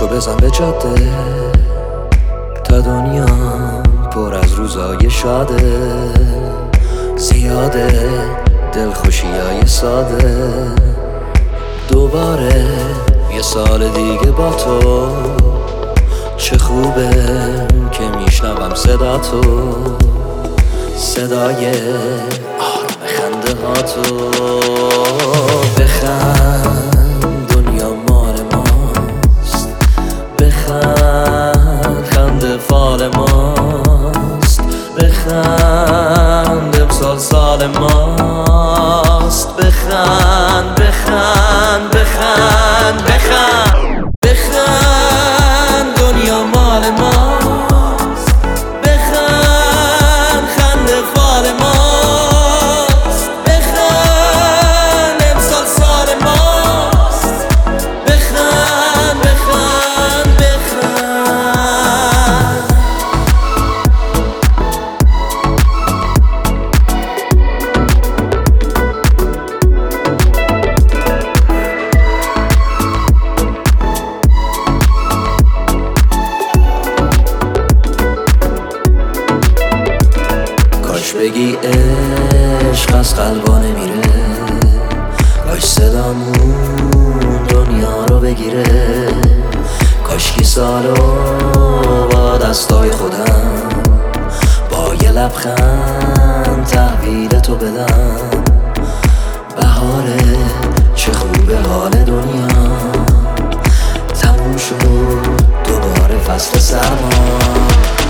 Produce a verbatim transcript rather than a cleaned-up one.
پاشو بزن به جاده تا دنیا پر از روزای شاده، زیاده دلخوشیای ساده. دوباره یه سال دیگه با تو، چه خوبه که میشنوم صدا تو، صدای آرام خنده ها تو. بخند دنیا مال ماست، بخند خنده فال ماست، بخند امسال سال ماست. بخند بخند بخند بخند بخند دنیا مال ماست، بخند خنده فال ماست، بخند امسال سال ماست. بخند بخند بخند کاش بگی عشق از قلبا نمیره، کاش صدامون دنیا رو بگیره، کاش کی سالو با دستای خودم با یه لبخند تحویل تو بدم. بهاره چه خوبه حال دنیا، تموم شد دوباره فصل سرما.